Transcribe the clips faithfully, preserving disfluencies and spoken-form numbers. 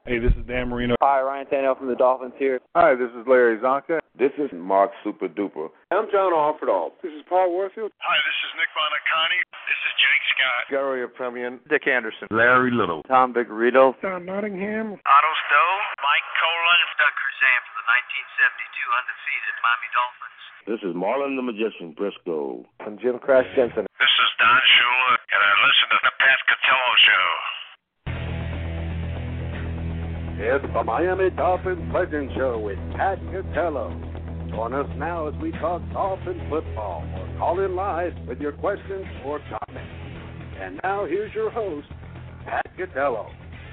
Hey, this is Dan Marino. Hi, Ryan Tannehill from the Dolphins here. Hi, this is Larry Zonka. This is Mark Super Duper. I'm John Offerdahl. This is Paul Warfield. Hi, this is Nick Bonacani. This is Jake Scott. Gary Premian. Dick Anderson. Larry Little. Tom Vigorito. Don Nottingham. Otto Stowe. Mike Colon. Doug Cruzan from the nineteen seventy-two undefeated Miami Dolphins. This is Marlon the Magician Briscoe. I'm Jim Crash Jensen. This is Don Shula, and I listen to the Pat Catello Show. It's the Miami Dolphins Legend Show with Pat Catello. Join us now as we talk Dolphins football or call in live with your questions or comments. And now here's your host, Pat Catello.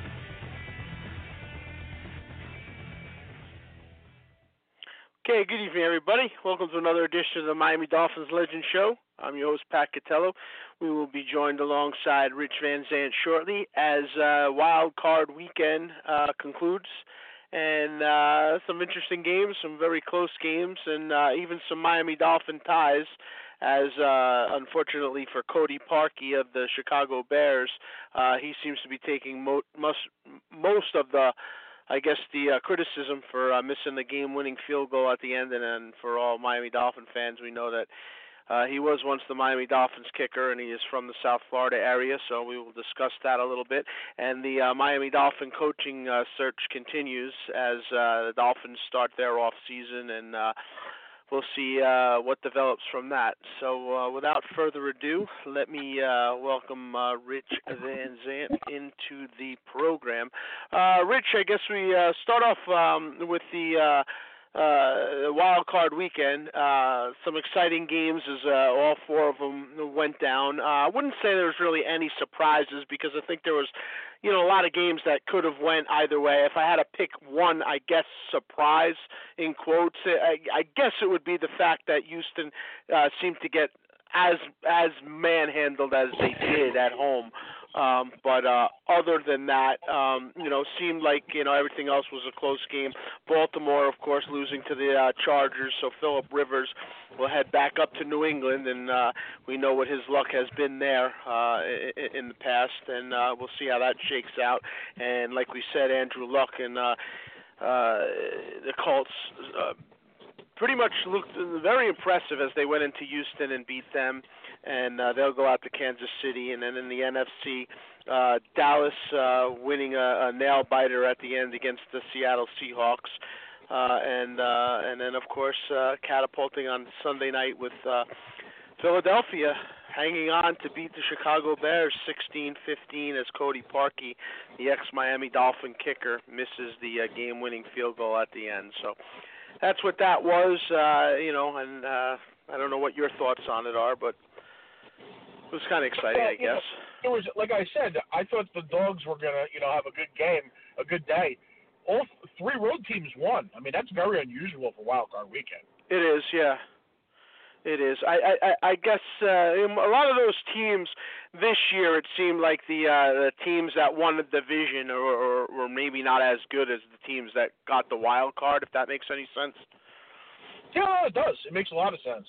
Okay, good evening, everybody. Welcome to another edition of the Miami Dolphins Legend Show. I'm your host, Pat Catello. We will be joined alongside Rich Van Zant shortly as uh, Wild Card Weekend uh, concludes. And uh, some interesting games, some very close games, and uh, even some Miami Dolphin ties as, uh, unfortunately for Cody Parkey of the Chicago Bears, uh, he seems to be taking mo- most, most of the I guess the uh, criticism for uh, missing the game-winning field goal at the end, and, and for all Miami Dolphin fans, we know that uh, he was once the Miami Dolphins kicker, and he is from the South Florida area, so we will discuss that a little bit. And the uh, Miami Dolphin coaching uh, search continues as uh, the Dolphins start their off-season, and uh, we'll see uh, what develops from that. So uh, without further ado, let me uh, welcome uh, Rich Van Zant into the program. Uh, Rich, I guess we uh, start off um, with the uh, uh, Wild Card Weekend. Uh, some exciting games as uh, all four of them went down. Uh, I wouldn't say there was really any surprises because I think there was you know, a lot of games that could have went either way. If I had to pick one, I guess, surprise, in quotes, I, I guess it would be the fact that Houston uh, seemed to get as as manhandled as they did at home. Um, but uh, other than that, um, you know, seemed like, you know, everything else was a close game. Baltimore, of course, losing to the uh, Chargers, so Phillip Rivers will head back up to New England, and uh, we know what his luck has been there uh, in, in the past, and uh, we'll see how that shakes out. And like we said, Andrew Luck and uh, uh, the Colts uh, pretty much looked very impressive as they went into Houston and beat them. And uh, they'll go out to Kansas City. And then in the N F C, uh, Dallas uh, winning a, a nail-biter at the end against the Seattle Seahawks. Uh, and uh, and then, of course, uh, catapulting on Sunday night with uh, Philadelphia hanging on to beat the Chicago Bears sixteen fifteen as Cody Parkey, the ex-Miami Dolphin kicker, misses the uh, game-winning field goal at the end. So that's what that was, uh, you know, and uh, I don't know what your thoughts on it are, but it was kind of exciting, well, I guess. Know, it was, like I said, I thought the Dogs were going to, you know, have a good game, a good day. All th- three road teams won. I mean, that's very unusual for Wild Card Weekend. It is, yeah. It is. I I, I guess uh, a lot of those teams this year, it seemed like the uh, the teams that won the division or, or were maybe not as good as the teams that got the wild card, if that makes any sense. Yeah, it does. It makes a lot of sense.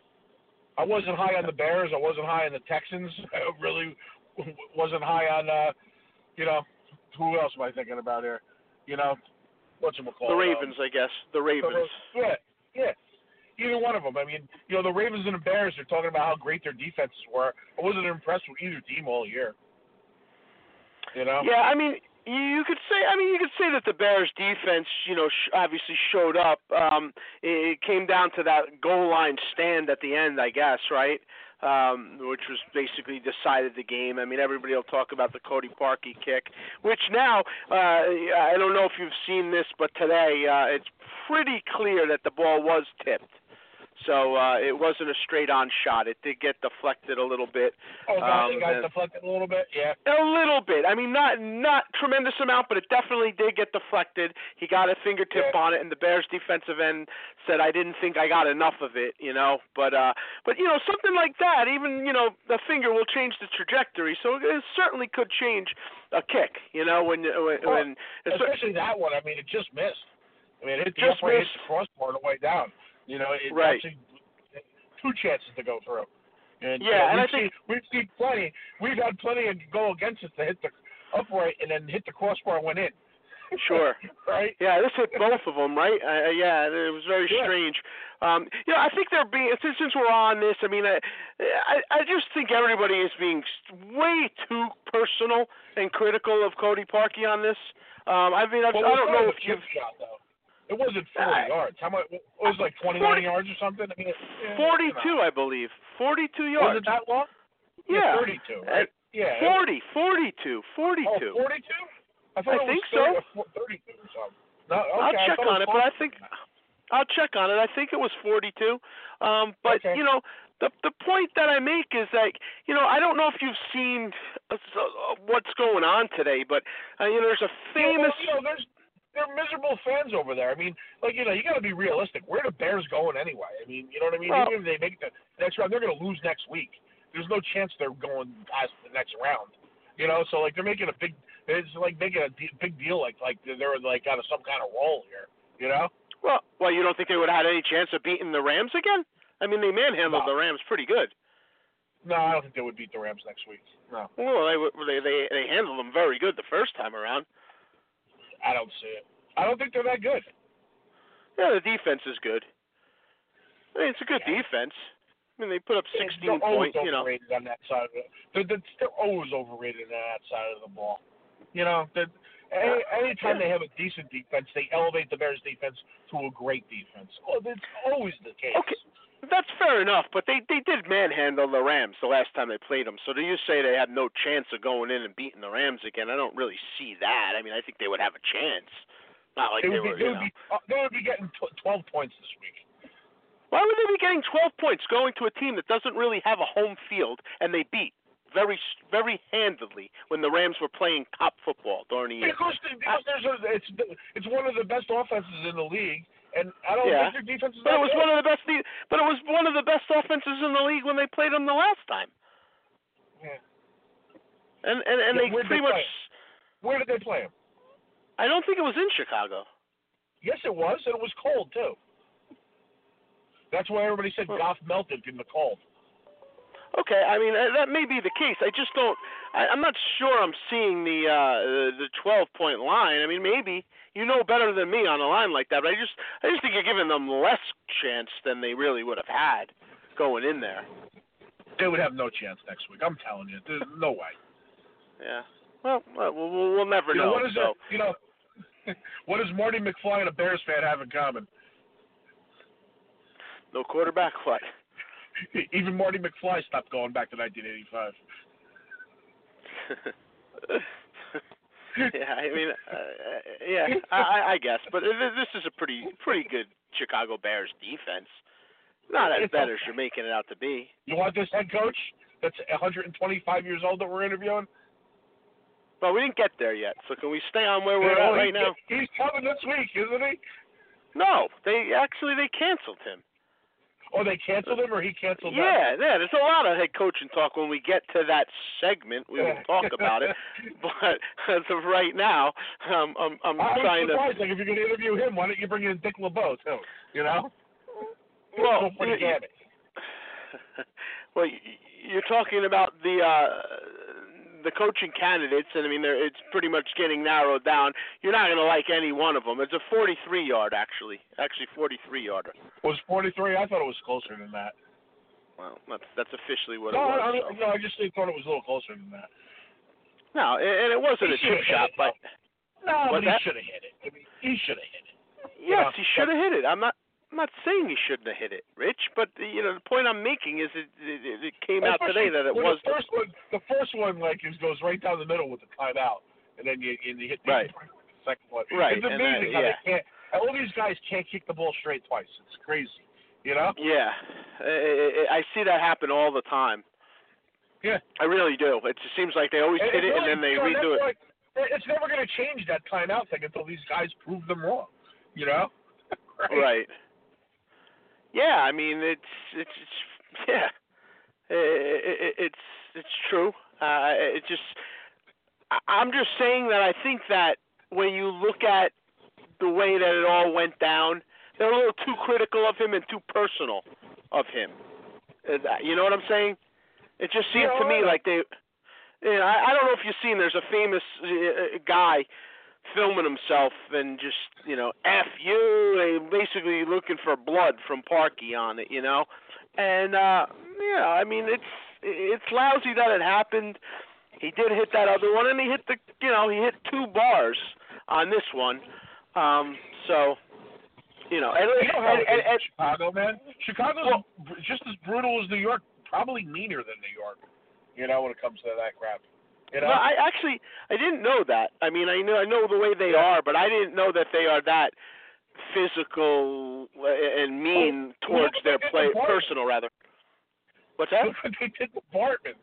I wasn't high on the Bears. I wasn't high on the Texans. I really wasn't high on, uh, you know, who else am I thinking about here? You know, whatchamacallit? The Ravens, um, I guess. The Ravens. Yeah, yeah. Either one of them. I mean, you know, the Ravens and the Bears are talking about how great their defenses were. I wasn't impressed with either team all year. You know? Yeah, I mean, you could say, I mean, you could say that the Bears' defense, you know, sh- obviously showed up. Um, it, it came down to that goal line stand at the end, I guess, right? Um, which was basically decided the game. I mean, everybody will talk about the Cody Parkey kick, which now, uh, I don't know if you've seen this, but today uh, it's pretty clear that the ball was tipped. So uh, it wasn't a straight-on shot. It did get deflected a little bit. Oh, God, um, it got deflected a little bit? Yeah. A little bit. I mean, not not tremendous amount, but it definitely did get deflected. He got a fingertip yeah. on it, and the Bears defensive end said, I didn't think I got enough of it, you know. But, uh, but you know, something like that, even, you know, the finger will change the trajectory. So it certainly could change a kick, you know, when... when, well, when especially that one. I mean, it just missed. I mean, it hit the just upright, missed. hit the crossbar on the way down. You know, it right. actually two chances to go through. And, yeah, you know, and we've I think seen, we've seen plenty. We've had plenty of go against us to hit the upright and then hit the crossbar and went in. Sure. Right? Yeah, this hit both of them, right? Uh, yeah, it was very yeah. strange. Um, you know, I think they're being, since, since we're on this, I mean, I, I, I just think everybody is being way too personal and critical of Cody Parkey on this. Um, I mean, I've, well, I don't know if you've... Shot, though. It wasn't forty uh, yards. How much? It was like twenty-nine forty, yards or something? I mean, yeah, forty-two, you know. I believe. forty-two yards. Was it that long? Yeah. thirty-two, right? Uh, yeah. forty, forty-two, forty-two. Oh, forty-two? I, thought I it was think thirty, so. thirty-two or something. No, okay, I'll check on it, but I think I'll check on it. I think it was forty-two. Um, but okay. you know, the the point that I make is that you know I don't know if you've seen uh, uh, what's going on today, but uh, you know there's a famous. Yeah, well, you know, there's they're miserable fans over there. I mean, like you know, you got to be realistic. Where are the Bears going anyway? I mean, you know what I mean? Well, Even if they make the next round, they're going to lose next week. There's no chance they're going past the next round. You know, so like they're making a big. It's like making a de- big deal, like like they're like out of some kind of role here. You know? Well, well, you don't think they would have had any chance of beating the Rams again? I mean, they manhandled no. the Rams pretty good. No, I don't think they would beat the Rams next week. No. Well, they they they, they handled them very good the first time around. I don't see it. I don't think they're that good. Yeah, the defense is good. I mean, it's a good yeah. defense. I mean, they put up sixteen they're always points. You know, overrated on that side. Of it. They're, they're, they're always overrated on that side of the ball. You know, any anytime yeah. they have a decent defense, they elevate the Bears' defense to a great defense. Oh, that's always the case. Okay, that's fair enough. But they they did manhandle the Rams the last time they played them. So do you say they had no chance of going in and beating the Rams again? I don't really see that. I mean, I think they would have a chance. Not like they, they, would were. be, they, you would know. be, uh, they would be getting twelve points this week. Why would they be getting twelve points going to a team that doesn't really have a home field and they beat very, very handedly when the Rams were playing top football during the year? Because, because there's a, it's it's one of the best offenses in the league, and I don't yeah. think their defense is. But that it was good. one of the best. But it was one of the best offenses in the league when they played them the last time. Yeah. And and and yeah, they pretty they much. Where did they play him? I don't think it was in Chicago. Yes, it was, and it was cold too. That's why everybody said well, Goff melted in the cold. Okay, I mean that may be the case. I just don't. I, I'm not sure I'm seeing the uh, the twelve point line. I mean, maybe you know better than me on a line like that. But I just I just think you're giving them less chance than they really would have had going in there. They would have no chance next week. I'm telling you, there's no way. Yeah. Well, we'll, we'll never you know. know. What is so. it? You know, what does Marty McFly and a Bears fan have in common? No quarterback. What? Even Marty McFly stopped going back to nineteen eighty-five. yeah, I mean, uh, yeah, I, I guess, but this is a pretty, pretty good Chicago Bears defense. Not as bad as you're making it out to be. You want this head coach that's one hundred twenty-five years old that we're interviewing? Well, we didn't get there yet, so can we stay on where we're yeah, at right now? He's coming this week, isn't he? No, they actually they canceled him. Oh, they canceled him, or he canceled them? Yeah, yeah. There's a lot of head coaching talk when we get to that segment. We will talk about it, but as of right now, um, I'm I'm I trying was surprised. to. Like, if you're going to interview him, why don't you bring in Dick LeBeau too? You know? Well, for the you, well, you're talking about the uh, the coaching candidates, and I mean, it's pretty much getting narrowed down. You're not going to like any one of them. It's a forty-three yard, actually, actually forty-three yarder. Was forty-three? I thought it was closer than that. Well, that's that's officially what no, it was. I, so. No, I just thought it was a little closer than that. No, and it wasn't he a chip shot, it, but no, but he that? should have hit it. I mean, he should have hit it. Yes, you know, he should have hit it. I'm not. I'm not saying he shouldn't have hit it, Rich, but you know the point I'm making is it, it, it came out today that it was the first one. The first one like is goes right down the middle with the timeout, and then you and you hit the right. second one. Right, It's amazing and, uh, how yeah. they can't. All these guys can't kick the ball straight twice. It's crazy, you know. Yeah, I, I see that happen all the time. Yeah, I really do. It just seems like they always and hit it really, and then they you know, redo it. like, it's never going to change that timeout thing until these guys prove them wrong, you know. right. right. Yeah, I mean it's it's, it's yeah, it, it, it's it's true. Uh, it just I'm just saying that I think that when you look at the way that it all went down, they're a little too critical of him and too personal of him. You know what I'm saying? It just seemed yeah, to me right. like they. You know, I, I don't know if you've seen. There's a famous uh, guy filming himself and just, you know, F you, and basically looking for blood from Parkey on it, you know. And, uh, yeah, I mean, it's it's lousy that it happened. He did hit that other one, and he hit the, you know, he hit two bars on this one. Um, so, you know, and, you know how and, it and, is and, in Chicago, man. Chicago's well, just as brutal as New York, probably meaner than New York, you know, when it comes to that crap. You know? Well, I actually I didn't know that. I mean, I know I know the way they are, but I didn't know that they are that physical and mean well, towards their play, the personal rather. What's that? They did the Bartman.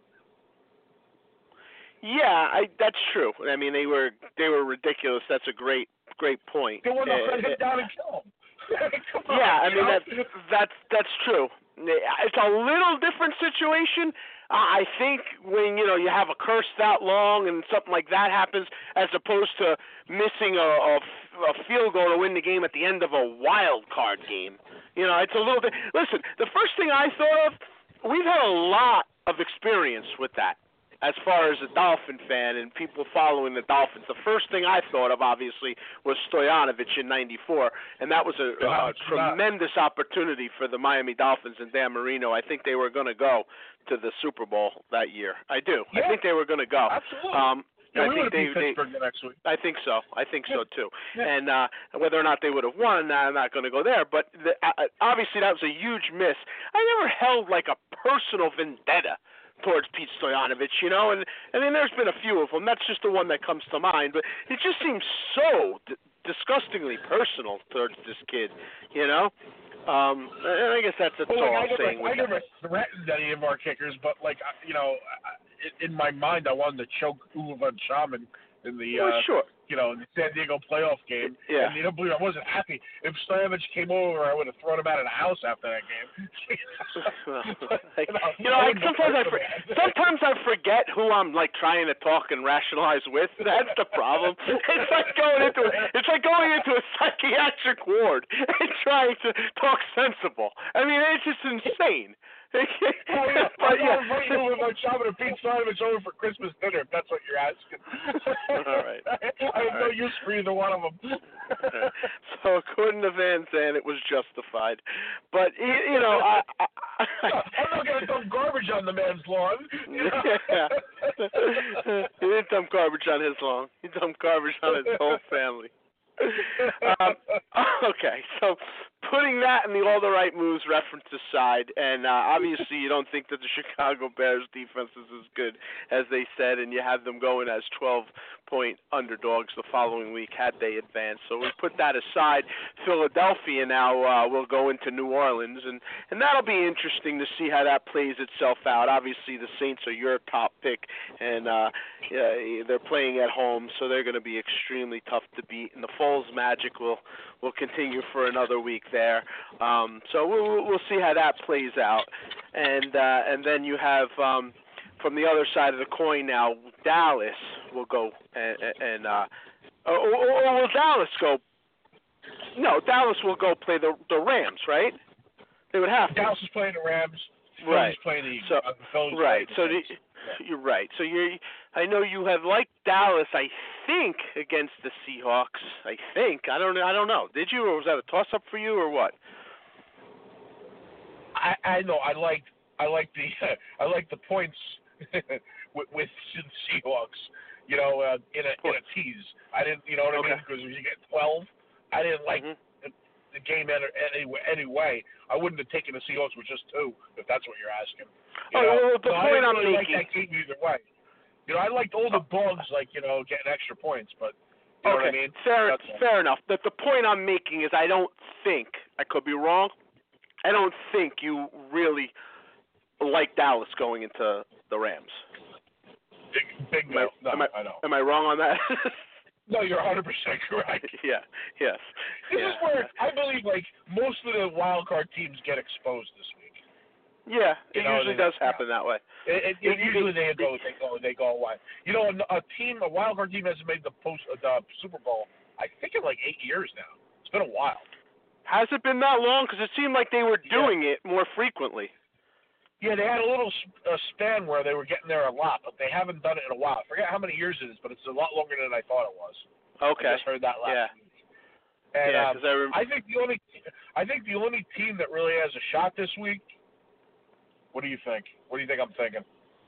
Yeah, I that's true. I mean, they were they were ridiculous. That's a great great point. They want to uh, hit down and kill him. Come on, yeah, I mean know? that that's that's true. It's a little different situation. I think when you know you have a curse that long and something like that happens, as opposed to missing a, a, a field goal to win the game at the end of a wild card game. You know, it's a little bit. Listen, the first thing I thought of, we've had a lot of experience with that. As far as a Dolphin fan and people following the Dolphins, the first thing I thought of, obviously, was Stoyanovich in ninety-four, and that was a, a tremendous opportunity for the Miami Dolphins and Dan Marino. I think they were going to go to the Super Bowl that year. I do. Yeah. I think they were going to go. Absolutely. Um, yeah, I we think would have they, beat Pittsburgh the next week. I think so. I think yeah. so, too. Yeah. And uh, whether or not they would have won, I'm not going to go there. But the, uh, obviously that was a huge miss. I never held like a personal vendetta towards Pete Stoyanovich, you know, and I mean, there's been a few of them. That's just the one that comes to mind. But it just seems so d- disgustingly personal towards this kid, you know. Um, and I guess that's, that's well, all like, I'm I saying. Never, with I never threatened any of our kickers, but like you know, in my mind, I wanted to choke Uwe von Schaman in the well, uh, sure. you know, in the San Diego playoff game. Yeah. And you don't believe I wasn't happy. If Stoyanovich came over, I would have thrown him out of the house after that game. well, like, you know, I, sometimes I for, sometimes I forget who I'm like trying to talk and rationalize with. That's the problem. It's like going into it's like going into a psychiatric ward and trying to talk sensible. I mean, it's just insane. Oh, yeah. But, I'm yeah. not inviting you with my Schaman and Pete Stoyanovich over for Christmas dinner, if that's what you're asking. All right. I have All no right. use for either one of them. So according to Van Zandt, it was justified. But, you, you know, I... I, I I'm not going to dump garbage on the man's lawn. You know? Yeah. He didn't dump garbage on his lawn. He dumped garbage on his whole family. um, okay, so putting that and the all the right moves reference aside, and uh, obviously you don't think that the Chicago Bears defense is as good as they said, and you have them going as twelve-point underdogs the following week had they advanced. So we put that aside. Philadelphia now uh, will go into New Orleans, and, and that'll be interesting to see how that plays itself out. Obviously the Saints are your top pick, and uh, yeah, they're playing at home, so they're going to be extremely tough to beat, and the Foles magic will will continue for another week there. Um, so we'll we'll see how that plays out, and uh, and then you have um, from the other side of the coin now, Dallas will go and, and uh, or, or will Dallas go? No, Dallas will go play the the Rams, right? They would have to. Dallas is playing the Rams. Philly's Right. playing the So, uh, Philly's right. So playing the, the you're right. So you're. I know you have liked Dallas. I think against the Seahawks. I think. I don't. I don't know. Did you, or was that a toss-up for you, or what? I, I know. I liked. I liked the. I liked the points with, with the Seahawks. You know, uh, in a in a tease. I didn't. You know what Okay. I mean? Because if you get twelve, I didn't like Mm-hmm. the, the game any, any anyway. I wouldn't have taken the Seahawks with just two, if that's what you're asking. You Oh, know? well, the so I point didn't I'm really making. like that game either way. You know, I liked all the bugs, like you know, getting extra points, but you know okay, what I mean? fair, That's all. fair enough. But the point I'm making is I don't think, I could be wrong, I don't think you really like Dallas going into the Rams. Big, big Am I, no. No, am I, I know. Am I wrong on that? No, you're one hundred percent correct. yeah, yes. This yeah. is where I believe, like, most of the wild card teams get exposed this week. Yeah, it You know, usually they- does happen that way. It, it, It- usually it- they go, they go, they go away. You know, a, a team, a wild card team hasn't made the post, uh, the Super Bowl. I think in like eight years now. It's been a while. Has it been that long? Because it seemed like they were Yeah. doing it more frequently. Yeah, they had a little uh, span where they were getting there a lot, but they haven't done it in a while. I forget how many years it is, but it's a lot longer than I thought it was. Okay. I just heard that last yeah. week. And yeah, um, I, rem- I think the only I think the only team that really has a shot this week. What do you think? What do you think I'm thinking?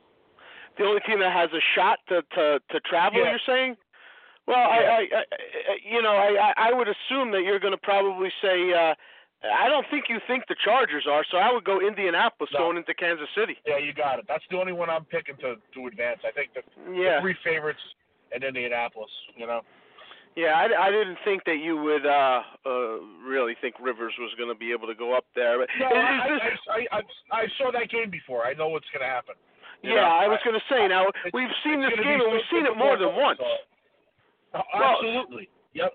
The only team that has a shot to to, to travel, yeah. you're saying? Well, yeah. I, I, I, you know, I, I would assume that you're going to probably say. Uh, I don't think you think the Chargers are, so I would go Indianapolis no. going into Kansas City. Yeah, you got it. That's the only one I'm picking to to advance. I think the, yeah. the three favorites in Indianapolis. You know. Yeah, I, I didn't think that you would uh, uh, really think Rivers was going to be able to go up there. But no, is, I, is this... I, I, I, I saw that game before. I know what's going to happen. You yeah, know, I was going to say. Now we've seen this game, and we've seen it more than once. Uh, well, absolutely. Yep.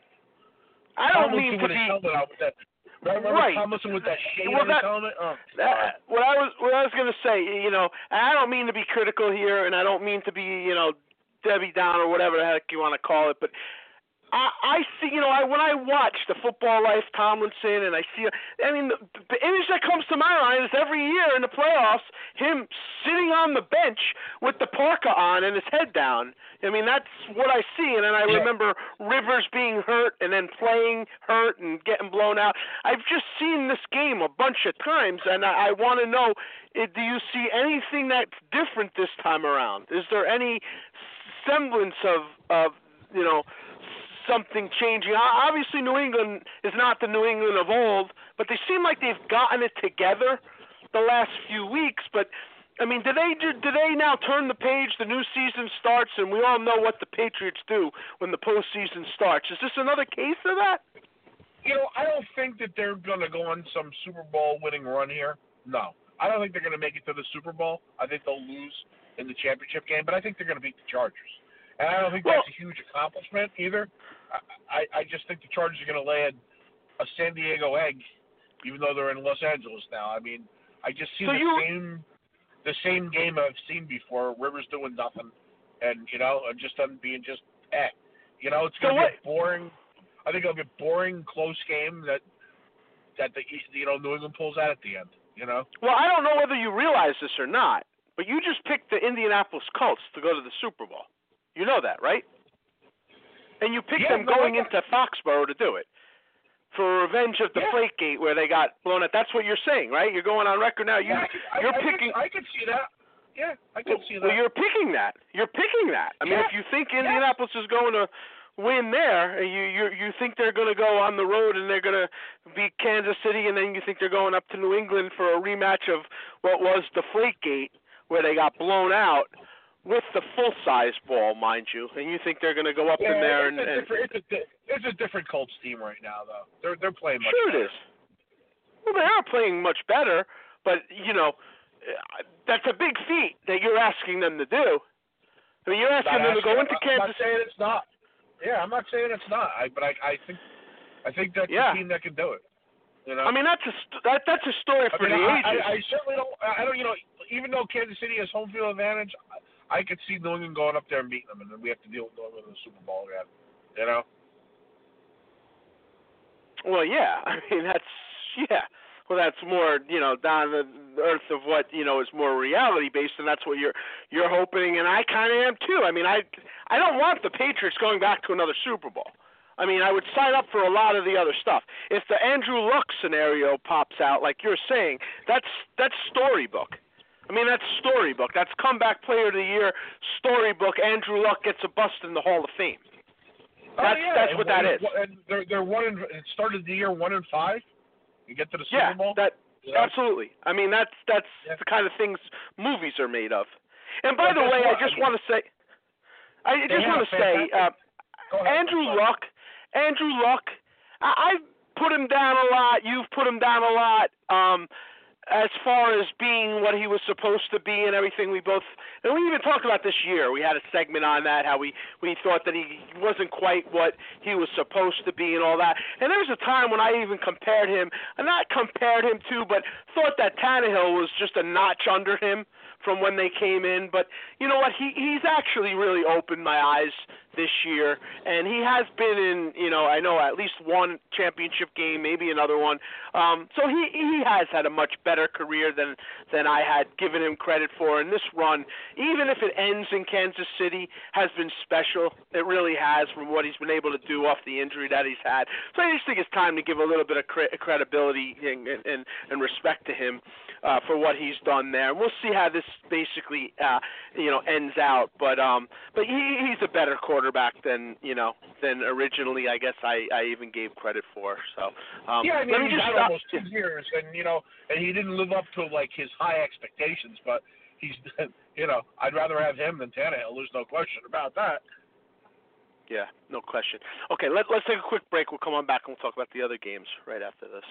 I don't Tomlinson mean to with be. His helmet out with that, remember right. Tomlinson with that shade well, on that, his helmet? Oh, that, what I was what I was going to say, you know, I don't mean to be critical here, and I don't mean to be, you know, Debbie Down or whatever the heck you want to call it, but I, I see, you know, I when I watch the Football Life Tomlinson, and I see, I mean, the, the image that comes to my mind is every year in the playoffs, him sitting on the bench with the parka on and his head down. I mean, that's what I see, and then I yeah. remember Rivers being hurt and then playing hurt and getting blown out. I've just seen this game a bunch of times, and I, I want to know, do you see anything that's different this time around? Is there any semblance of, of you know, something changing? Obviously, New England is not the New England of old, but they seem like they've gotten it together the last few weeks. But I mean, do they do, do they now turn the page? The new season starts, and we all know what the Patriots do when the postseason starts. Is this another case of that? You know, I don't think that they're going to go on some Super Bowl winning run here. No, I don't think they're going to make it to the Super Bowl. I think they'll lose in the championship game, but I think they're going to beat the Chargers. And I don't think well, that's a huge accomplishment either. I, I just think the Chargers are going to lay a, a San Diego egg, even though they're in Los Angeles now. I mean, I just see so the you, same the same game I've seen before. Rivers doing nothing, and you know, and just them being just eh. You know, it's going to so be a boring. I think it'll be a boring, close game that that the you know New England pulls out at the end. You know. Well, I don't know whether you realize this or not, but you just picked the Indianapolis Colts to go to the Super Bowl. You know that, right? And you picked yeah, them no, going into Foxborough to do it for revenge of the yeah. Deflategate, where they got blown up. That's what you're saying, right? You're going on record now. You, yeah, I, you're I, picking. I could, I could see that. Yeah, I could well, see that. Well, you're picking that. You're picking that. I mean, yeah. if you think Indianapolis yeah. is going to win there, you you you think they're going to go on the road and they're going to beat Kansas City, and then you think they're going up to New England for a rematch of what was Deflategate, where they got blown out. With the full-size ball, mind you, and you think they're going to go up yeah, in there it's and, a and different, it's, a, it's a different Colts team right now, though. They're they're playing much sure better. it is. Well, they are playing much better, but you know, that's a big feat that you're asking them to do. I mean, you're asking not them to go into I'm Kansas. I'm not saying it's not. Yeah, I'm not saying it's not. I, but I I think I think that's yeah. the team that can do it. You know? I mean, that's a that that's a story for I mean, the I, ages. I, I certainly don't. I don't. You know, even though Kansas City has home field advantage. I, I could see New England going up there and beating them, and then we have to deal with New England in the Super Bowl again. You know? Well, yeah. I mean, that's yeah. Well, that's more you know down the earth of what you know is more reality based, and that's what you're you're hoping, and I kind of am too. I mean, I I don't want the Patriots going back to another Super Bowl. I mean, I would sign up for a lot of the other stuff. If the Andrew Luck scenario pops out, like you're saying, that's that's storybook. I mean, that's storybook. That's comeback player of the year, storybook. Andrew Luck gets a bust in the Hall of Fame. That's oh, yeah. that's and, what that and, is. And they're they're one in. It started the year one and five. You get to the Super yeah, Bowl. that you know? absolutely. I mean, that's that's yeah. the kind of things movies are made of. And by well, the way, what? I just want to say, I just want to say, uh, Andrew Luck, Andrew Luck. I, I've put him down a lot. You've put him down a lot. Um, as far as being what he was supposed to be and everything, we both, and we even talked about this year. We had a segment on that, how we, we thought that he wasn't quite what he was supposed to be and all that. And there was a time when I even compared him, and not compared him to, but thought that Tannehill was just a notch under him from when they came in. But you know what? He he's actually really opened my eyes this year, and he has been in, you know, I know at least one championship game, maybe another one. Um, so he he has had a much better career than than I had given him credit for. And this run, even if it ends in Kansas City, has been special. It really has, from what he's been able to do off the injury that he's had. So I just think it's time to give a little bit of cre- credibility and, and, and respect to him uh, for what he's done there. And we'll see how this basically, uh, you know, ends out. But um, but he, he's a better quarterback than you know than originally I guess I, I even gave credit for. So um, yeah, I mean, let me he's just had stop. almost two years, and you know, and he didn't live up to like his high expectations. But he's, you know, I'd rather have him than Tannehill. There's no question about that. Yeah, no question. Okay, let, let's take a quick break. We'll come on back and we'll talk about the other games right after this.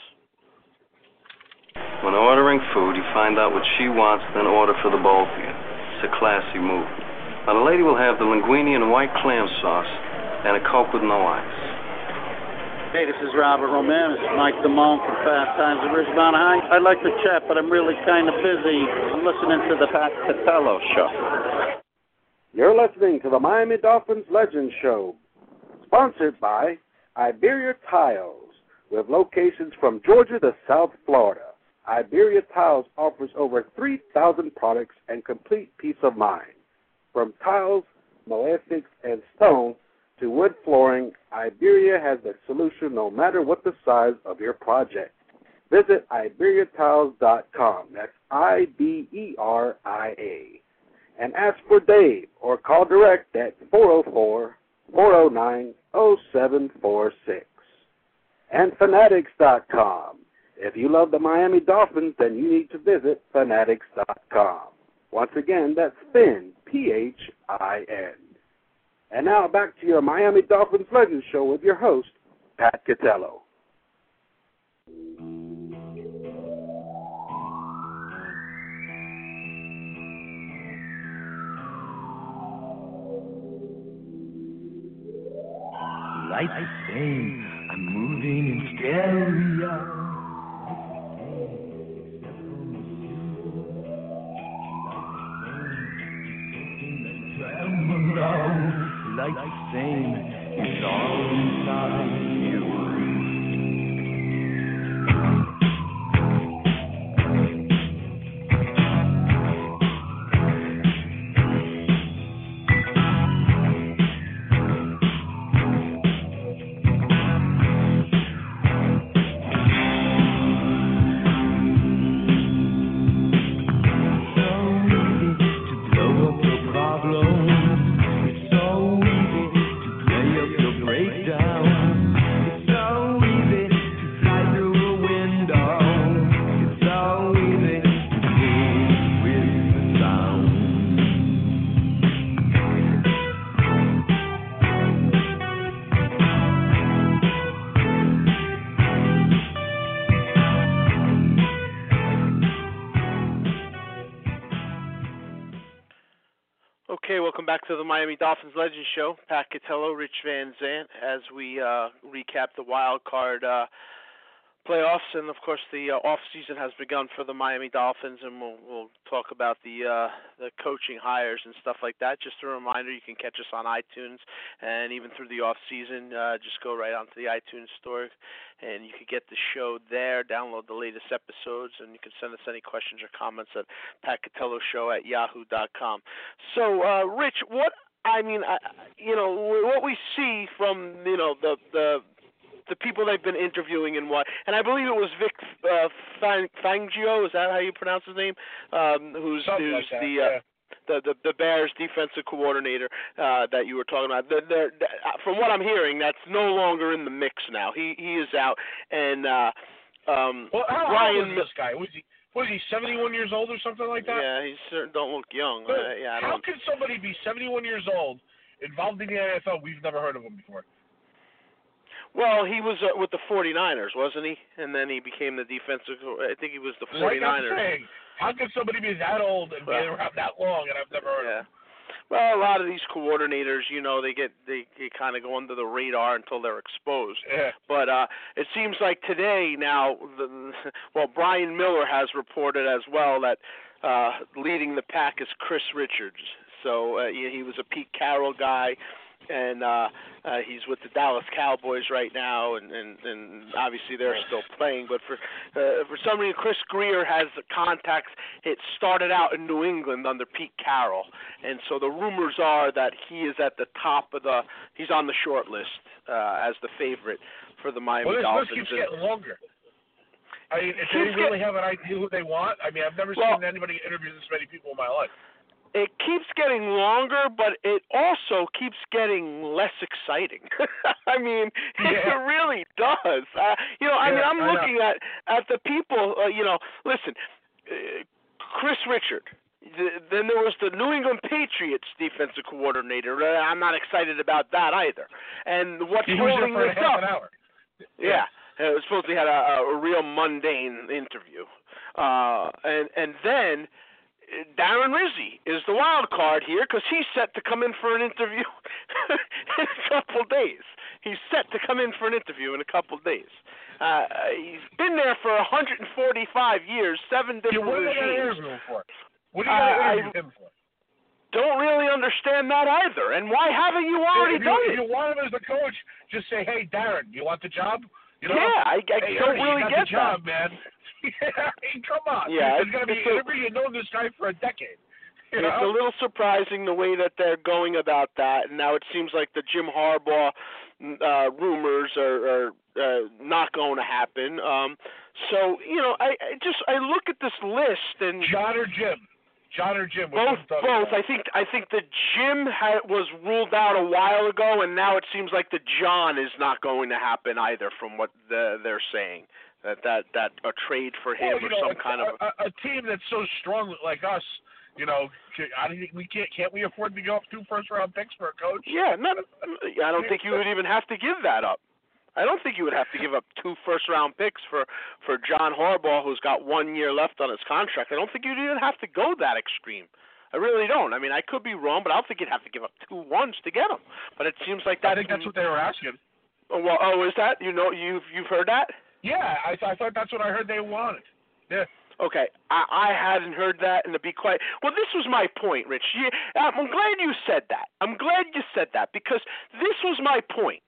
When ordering food, you find out what she wants, then order for the both of you. It's a classy move. Now, the lady will have the linguine and white clam sauce and a Coke with no ice. Hey, this is Robert Roman. This is Mike Damone from Fast Times at Ridgemont High. I'd like to chat, but I'm really kind of busy. I'm listening to the Pat Catello show. You're listening to the Miami Dolphins Legends Show, sponsored by Iberia Tiles, with locations from Georgia to South Florida. Iberia Tiles offers over three thousand products and complete peace of mind. From tiles, mosaics, and stone to wood flooring, Iberia has the solution no matter what the size of your project. Visit Iberia Tiles dot com. That's I B E R I A. And ask for Dave or call direct at four oh four, four oh nine, oh seven four six. And Fanatics dot com. If you love the Miami Dolphins, then you need to visit Fanatics dot com. Once again, that's Fin, P H I N. And now back to your Miami Dolphins Legends Show with your host, Pat Catello. Lights the same, I'm moving in stereo. Lights the same, it's all inside you. Okay, welcome back to the Miami Dolphins Legends Show. Pat Catello, Rich Van Zant, as we uh, recap the wild card uh, playoffs, and of course the uh, off season has begun for the Miami Dolphins, and we'll, we'll talk about the uh, the coaching hires and stuff like that. Just a reminder, you can catch us on iTunes, and even through the off season, uh, just go right onto the iTunes store, and you can get the show there. Download the latest episodes, and you can send us any questions or comments at pat catello show at yahoo dot com. So, uh, Rich, what I mean, I, you know, what we see from you know the the the people they've been interviewing and what, and I believe it was Vic uh, Fangio, is that how you pronounce his name? Um, who's Something who's like that, the, yeah. uh, the the the Bears defensive coordinator uh, that you were talking about. They're, they're, from what I'm hearing, that's no longer in the mix now. He he is out, and uh, um, well, how, Ryan. how old is this guy? Was he was he seventy-one years old or something like that? Yeah, he certainly don't look young. But uh, yeah, I how don't. can somebody be seventy-one years old, involved in the N F L? We've never heard of him before. Well, he was uh, with the forty-niners, wasn't he? And then he became the defensive. I think he was the forty-niners. Like I'm saying, how can somebody be that old and well, be around that long and I've never heard yeah. of him? well, a lot of these coordinators, you know, they get they, they kind of go under the radar until they're exposed. Yeah. But uh, it seems like today now, the, well, Brian Miller has reported as well that uh, leading the pack is Chris Richards. So uh, he, he was a Pete Carroll guy. And uh, uh, he's with the Dallas Cowboys right now, and, and, and obviously they're still playing. But for uh, for some reason, Chris Greer has the contacts. It started out in New England under Pete Carroll, and so the rumors are that he is at the top of the. He's on the short list uh, as the favorite for the Miami well, this Dolphins. list keeps getting longer. I mean, if they Keeps really get- have an idea who they want, I mean, I've never Well- seen anybody interview this many people in my life. It keeps getting longer, but it also keeps getting less exciting. I mean, Yeah. it really does. Uh, you know, I Yeah, mean, I'm I know. looking at at the people. Uh, you know, listen, uh, Chris Richard. The, then there was the New England Patriots defensive coordinator. Uh, I'm not excited about that either. And what's He was there holding for a this half up? an hour. Yeah, it was supposed to had a, a real mundane interview, uh, and and then Darren Rizzi is the wild card here because he's set to come in for an interview in a couple days. He's set to come in for an interview in a couple days. Uh, he's been there for one hundred forty-five years, seven Yeah, different what are they going to regimes. interview him for? What are you going to Uh, interview I- him for? Don't really understand that either. And why haven't you already if you, done if it? you want him as the coach, just say, "Hey, Darren, you want the job?" You know? Yeah, I, I hey, don't Ernie, really you got get the job, that. man. I mean, come on. Yeah, There's going to be it's an a- interview. You've known this guy for a decade. You It's know? a little surprising the way that they're going about that, and now it seems like the Jim Harbaugh uh, rumors are, are uh, not going to happen. Um, so you know, I, I just I look at this list and John or Jim. John or Jim. both both. I think I think the Jim ha- was ruled out a while ago, and now it seems like the John is not going to happen either, from what the, they're saying. That that that a trade for him well, you or know, some a, kind of a, a team that's so strong like us. You know, can- I don't think we can't. Can't we afford to go up two first round picks for a coach? Yeah, not, I don't think you would even have to give that up. I don't think you would have to give up two first-round picks for, for John Harbaugh, who's got one year left on his contract. I don't think you'd even have to go that extreme. I really don't. I mean, I could be wrong, but I don't think you'd have to give up two ones to get him. But it seems like that's... I think that's what they were asking. Oh, well, oh, is that? You know, you've, you've heard that? Yeah, I, th- I thought that's what I heard they wanted. Yeah. Okay, I, I hadn't heard that, and to be quite well, this was my point, Rich. You, I'm glad you said that. I'm glad you said that because this was my point.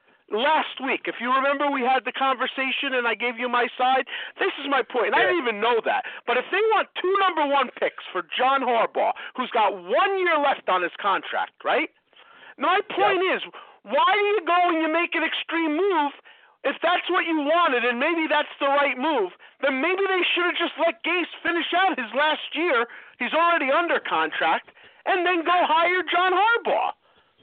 Last week, if you remember, we had the conversation and I gave you my side. This is my point, and I didn't even know that. But if they want two number one picks for John Harbaugh, who's got one year left on his contract, right? My point yeah. is, why do you go and you make an extreme move? If that's what you wanted, and maybe that's the right move, then maybe they should have just let Gase finish out his last year. He's already under contract, and then go hire John Harbaugh.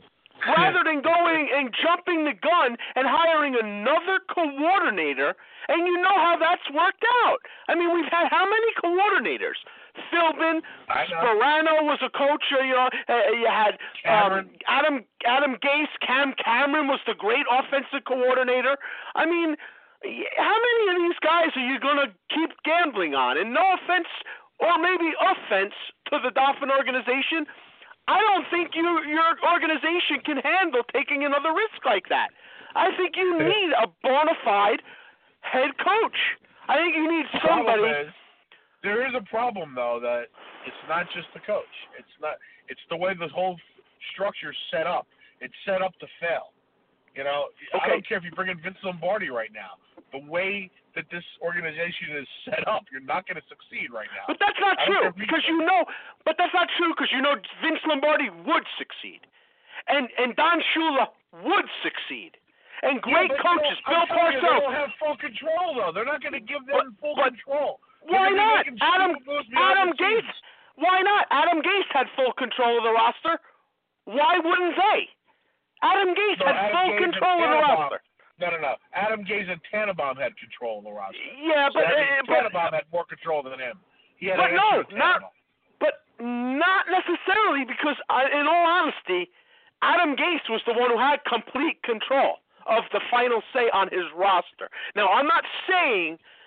Rather than going and jumping the gun and hiring another coordinator, and you know how that's worked out. I mean, we've had how many coordinators? Philbin, Sperano was a coach. You know, uh, you had um, Adam Adam Gase, Cam Cameron was the great offensive coordinator. I mean, how many of these guys are you going to keep gambling on? And no offense, or maybe offense, to the Dolphin organization, I don't think you, your organization can handle taking another risk like that. I think you need a bona fide head coach. I think you need somebody. Is, there is a problem though that it's not just the coach. It's not. It's the way the whole structure's set up. It's set up to fail. You know, okay. I don't care if you bring in Vince Lombardi right now. The way that this organization is set up, you're not going to succeed right now. But that's not true because you know. But that's not true because you know Vince Lombardi would succeed, and and Don Shula would succeed, and great yeah, coaches. Bill Parcells. They don't have full control though. They're not going to give them but, full but control. Why not? Adam Adam Gase. Gase. Why not? Adam Gase had full control of the roster. Why wouldn't they? Adam Gase no, had Adam full Gase control of the roster. No, no, no. Adam Gase and Tannenbaum had control of the roster. Yeah, so but uh, but, Tannenbaum had more control than him. He had but an no, extra not. But not necessarily because, uh, in all honesty, Adam Gase was the one who had complete control of the final say on his roster. Now, I'm not saying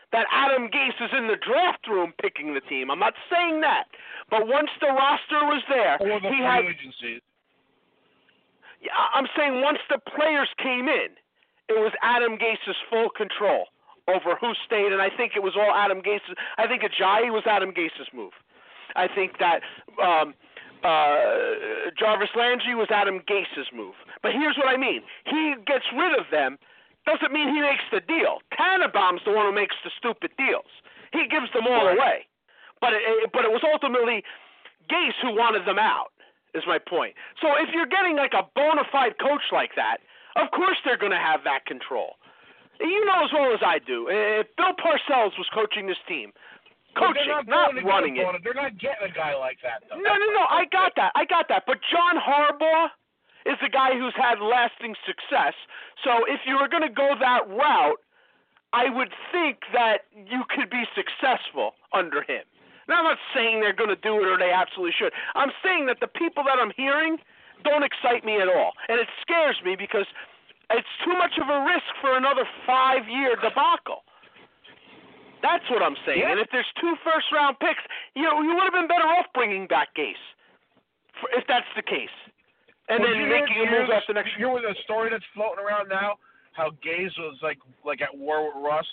that Adam Gase is in the draft room picking the team. I'm not saying that. But once the roster was there, or the he free had agency. Yeah, I'm saying once the players came in, it was Adam Gase's full control over who stayed, and I think it was all Adam Gase's. I think Ajayi was Adam Gase's move. I think that um, uh, Jarvis Landry was Adam Gase's move. But here's what I mean. He gets rid of them. Doesn't mean he makes the deal. Tannenbaum's the one who makes the stupid deals. He gives them all right. away. But it, but it was ultimately Gase who wanted them out, is my point. So if you're getting like a bona fide coach like that, of course they're going to have that control. You know as well as I do. If Bill Parcells was coaching this team, coaching, not, not running it. it. They're not getting a guy like that, though. No, no, no. I got that. I got that. But John Harbaugh is the guy who's had lasting success. So if you were going to go that route, I would think that you could be successful under him. Now, I'm not saying they're going to do it or they absolutely should. I'm saying that the people that I'm hearing don't excite me at all. And it scares me because it's too much of a risk for another five-year debacle. That's what I'm saying. Yeah. And if there's two first-round picks, you know, you would have been better off bringing back Gase, for, if that's the case. And well, then making a move after next year. You hear the story that's floating around now, how Gase was like like at war with Russ?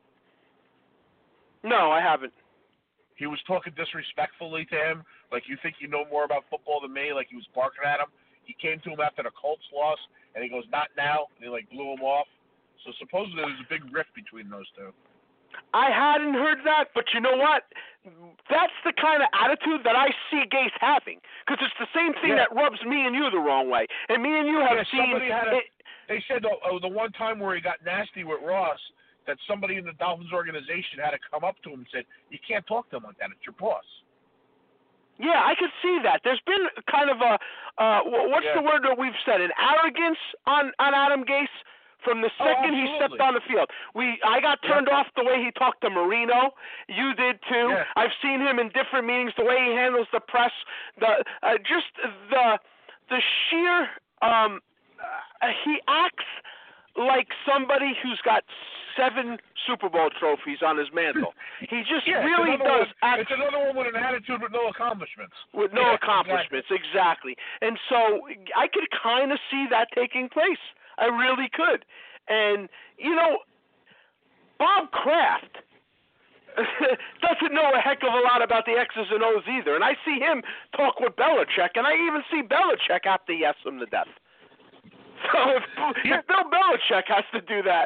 No, I haven't. He was talking disrespectfully to him, like you think you know more about football than me, like he was barking at him. He came to him after the Colts loss, and he goes, not now, and he like blew him off. So supposedly there's a big rift between those two. I hadn't heard that, but you know what? That's the kind of attitude that I see Gase having, because it's the same thing yeah. that rubs me and you the wrong way. And me and you have yeah, seen. Had a, it, they said the, oh, the one time where he got nasty with Ross, that somebody in the Dolphins organization had to come up to him and said, "You can't talk to him like that. It's your boss." Yeah, I could see that. There's been kind of a uh, what's yeah. the word that we've said? An arrogance on on Adam Gase. From the second oh, he stepped on the field, we I got turned yeah. off the way he talked to Marino. You did too. Yeah. I've seen him in different meetings. The way he handles the press, the uh, just the the sheer um, uh, he acts like somebody who's got seven Super Bowl trophies on his mantle. He just yeah, really does one, act. It's another one with an attitude with no accomplishments. With no yeah, accomplishments, exactly. exactly. And so I could kind of see that taking place. I really could. And, you know, Bob Kraft doesn't know a heck of a lot about the X's and O's either. And I see him talk with Belichick, and I even see Belichick have to yes him to death. So if, yeah. if Bill Belichick has to do that,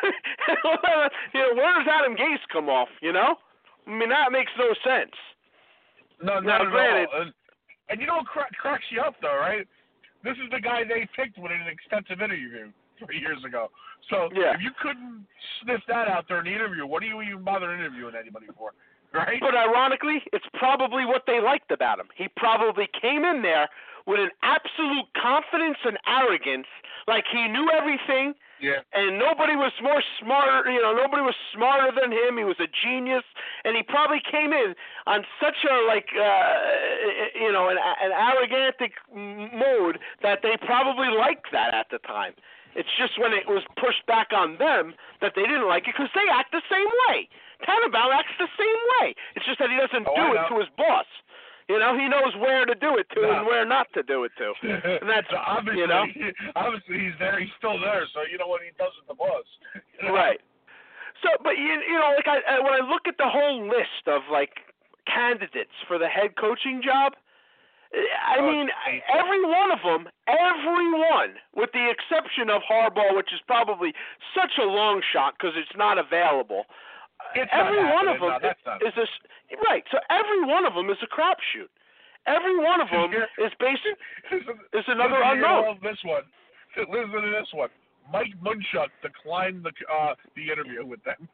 you know, where does Adam Gase come off, you know? I mean, that makes no sense. No, now, not granted, at all. And, and you know what cra- cracks you up, though, right? This is the guy they picked with an extensive interview three years ago. So yeah. if you couldn't sniff that out during the interview, what do you even bother interviewing anybody for, right? But ironically, it's probably what they liked about him. He probably came in there with an absolute confidence and arrogance, like he knew everything, yeah. and nobody was more smarter, you know, nobody was smarter than him. He was a genius, and he probably came in on such a, like, uh, you know, an, an arrogantic mode that they probably liked that at the time. It's just when it was pushed back on them that they didn't like it because they act the same way. Tannenbaum acts the same way. It's just that he doesn't oh, do it to his boss. You know, he knows where to do it to no. and where not to do it to. And that's, so obviously, you know. Obviously, he's there. He's still there. So you know what he does with the boss. You know? Right. So, but, you, you know, like I, when I look at the whole list of, like, candidates for the head coaching job, I oh, mean, every one of them, every one, with the exception of Harbaugh, which is probably such a long shot because it's not available. It's every not one of them no, is this right. So every one of them is a crapshoot. Every one of them is basic is another unknown. This one, listen to this one. Mike Munchak declined the uh, the interview with them.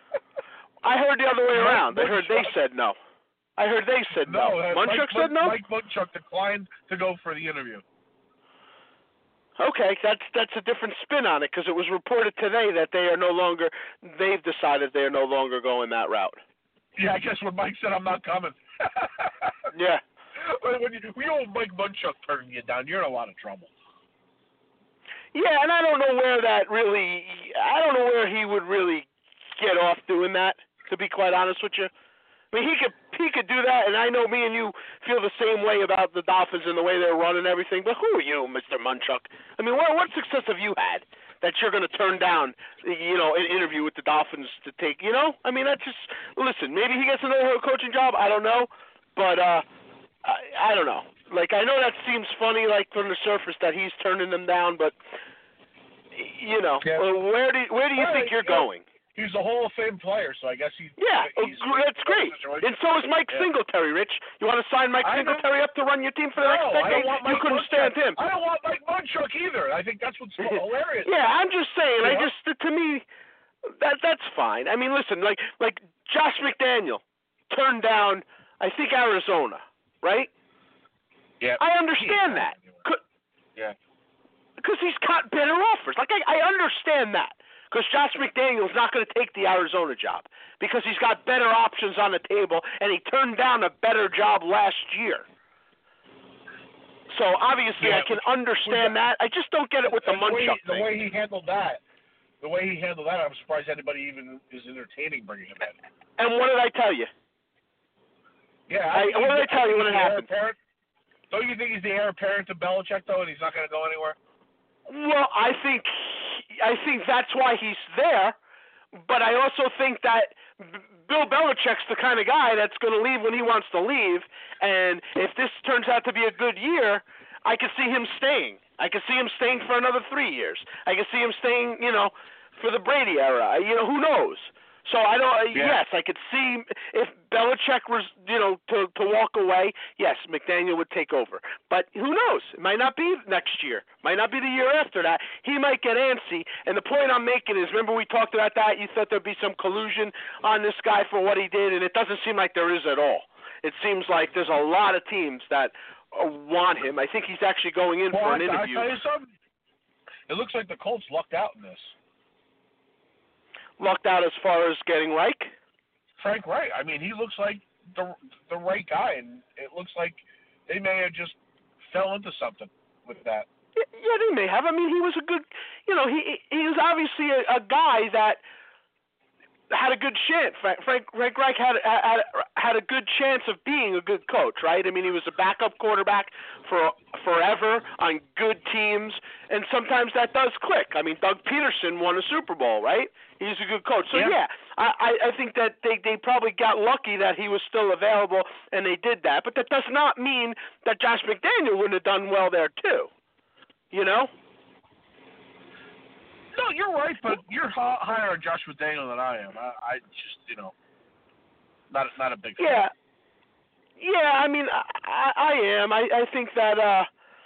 I heard the other way Mike around. I heard they said no. I heard they said no. no. Munchak Mike, said no. Mike Munchak declined to go for the interview. Okay, that's that's a different spin on it because it was reported today that they are no longer. They've decided they are no longer going that route. Yeah, I guess when Mike said I'm not coming. yeah. When you, we know Mike Munchak turning you down, you're in a lot of trouble. Yeah, and I don't know where that really. I don't know where he would really get off doing that. to be quite honest with you. I mean, he could he could do that, and I know me and you feel the same way about the Dolphins and the way they're run and everything. But who are you, Mister Munchuk? I mean, what what success have you had that you're going to turn down, you know, an interview with the Dolphins to take? You know, I mean, that's just listen. Maybe he gets another coaching job. I don't know, but uh, I, I don't know. Like, I know that seems funny, like from the surface, that he's turning them down, but you know, yeah. where do where do you well, think you're yeah. going? He's a Hall of Fame player, so I guess he. Yeah, he's, that's great. And so is Mike yeah. Singletary, Rich. You want to sign Mike I Singletary up to run your team for the no, next decade? You couldn't Munchuk. stand him. I don't want Mike Munchuk either. I think that's what's hilarious. Yeah, I'm just saying. Yeah. I just to me, that that's fine. I mean, listen, like like Josh McDaniel turned down, I think Arizona, right? Yeah. I understand yeah. that. Could, yeah. Because he's got better offers. Like I, I understand that. Because Josh McDaniel's not going to take the Arizona job because he's got better options on the table, and he turned down a better job last year. So obviously, yeah, I can understand that. I just don't get it with the, the Munchuk way, thing. The way he handled that, the way he handled that, I'm surprised anybody even is entertaining bringing him in. And what did I tell you? Yeah, I, I what did I tell you when it happened? Apparent, don't you think he's the heir apparent to Belichick though, and he's not going to go anywhere? Well, I think. I think that's why he's there, but I also think that Bill Belichick's the kind of guy that's going to leave when he wants to leave, and if this turns out to be a good year, I could see him staying. I could see him staying for another three years. I could see him staying, you know, for the Brady era. You know, who knows? So I don't. Yeah. Yes, I could see if Belichick was, you know, to to walk away. Yes, McDaniel would take over. But who knows? It might not be next year. Might not be the year after that. He might get antsy. And the point I'm making is, remember we talked about that. You thought there'd be some collusion on this guy for what he did, and it doesn't seem like there is at all. It seems like there's a lot of teams that want him. I think he's actually going in well, for an I, interview. I tell you something. It looks like the Colts lucked out in this. Lucked out as far as getting Reich? Frank Reich. I mean, he looks like the the right guy, and it looks like they may have just fell into something with that. Yeah, they may have. I mean, he was a good, you know, he he was obviously a, a guy that had a good chance. Frank Frank, Frank Reich had, had had a good chance of being a good coach, right? I mean, he was a backup quarterback for forever on good teams, and sometimes that does click. I mean, Doug Peterson won a Super Bowl, right? He's a good coach. So, yeah, yeah I, I think that they, they probably got lucky that he was still available, and they did that. But that does not mean that Josh McDaniel wouldn't have done well there, too. You know? No, you're right, but you're higher on Josh McDaniel than I am. I, I just, you know, not not a big fan. Yeah. Yeah, I mean, I, I am. I, I think that uh,